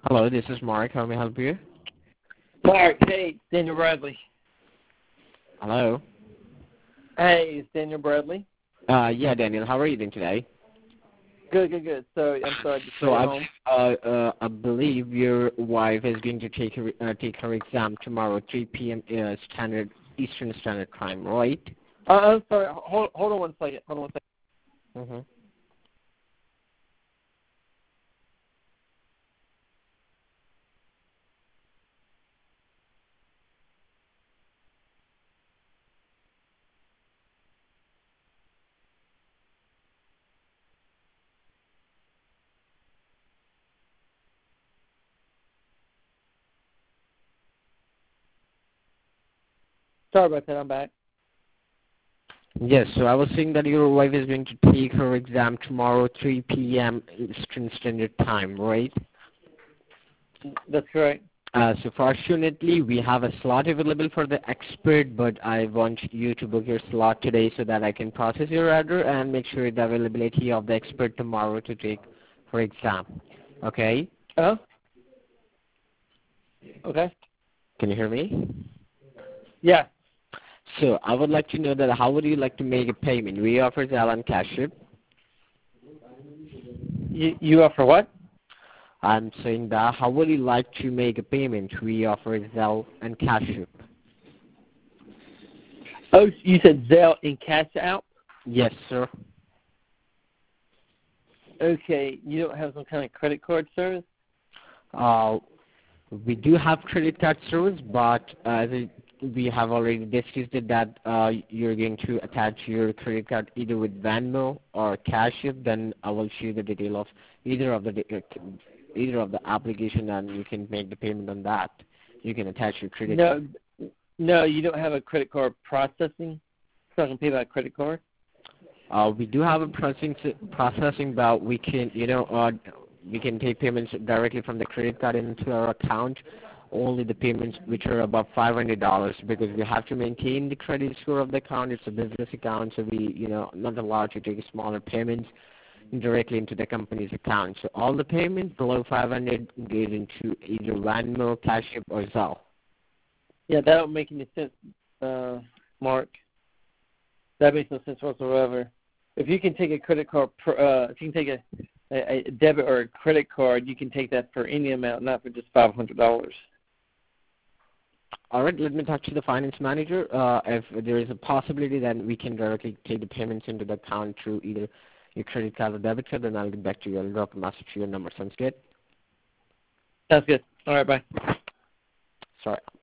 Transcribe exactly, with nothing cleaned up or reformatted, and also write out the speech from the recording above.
Hello, this is Mark. How may I help you? Mark, hey, Daniel Bradley. Hello. Hey, it's Daniel Bradley. Uh, yeah, Daniel. How are you doing today? Good, good, good. So I'm sorry to So stay I, home. uh, uh, I believe your wife is going to take her uh, take her exam tomorrow, three p m. Uh, standard Eastern Standard Time, right? Uh, I'm sorry. Hold, hold on one second. Hold on one second. Mm-hmm. Sorry about that. I'm back. Yes. So I was saying that your wife is going to take her exam tomorrow, three p m. Eastern Standard Time, right? That's correct. Uh, so fortunately, we have a slot available for the expert, but I want you to book your slot today so that I can process your order and make sure the availability of the expert tomorrow to take her exam. Okay? Uh huh. Okay. Can you hear me? Yeah. So I would like to know that how would you like to make a payment? We offer Zelle and Cash App. You you offer what? I'm saying that how would you like to make a payment? We offer Zelle and Cash App. Oh, you said Zelle and Cash Out. Yes, sir. Okay. You don't have some kind of credit card service? Uh, we do have credit card service, but uh, as I, we have already discussed it that uh, you're going to attach your credit card either with Venmo or Cash App. Then I will show you the detail of either of the de- uh, either of the application, and you can make the payment on that. You can attach your credit card. No. No, you don't have a credit card processing, so I can pay by credit card. Uh, we do have a processing processing, but we can you know uh, we can take payments directly from the credit card into our account. Only the payments which are above five hundred dollars, because we have to maintain the credit score of the account. It's a business account, so we you know not allowed to take smaller payments directly into the company's account. So all the payments below five hundred get into either Venmo, Cash App, or Zelle. Yeah, that don't make any sense, uh, Mark. That makes no sense whatsoever. If you can take a credit card, per, uh, if you can take a, a, a debit or a credit card, you can take that for any amount, not for just five hundred dollars. All right, let me talk to the finance manager. Uh, if there is a possibility, then we can directly take the payments into the account through either your credit card or debit card, then I'll get back to you. I'll drop a message to your number. Sounds good? Sounds good. All right, bye. Sorry.